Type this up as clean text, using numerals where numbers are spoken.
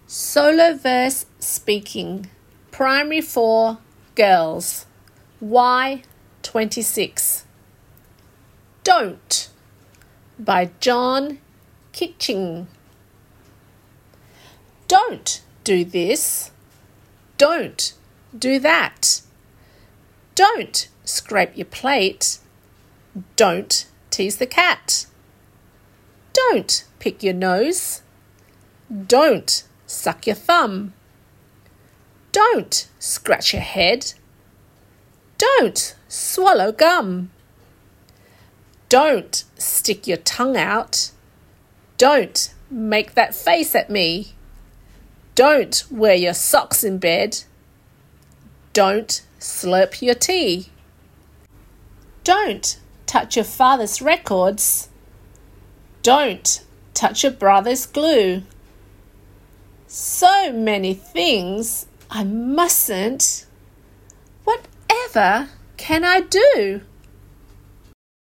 Solo verse speaking. Primary 4 girls. Y26. Don't by John Kitching. Don't do this. Don't do that. Don't scrape your plate. Don't tease the cat. Don't pick your nose. Don't suck your thumb. Don't scratch your head. Don't swallow gum. Don't stick your tongue out. Don't make that face at me. Don't wear your socks in bed. Don't slurp your tea. Don't touch your father's records. Don't touch your brother's glue. So many things I mustn't. Whatever can I do?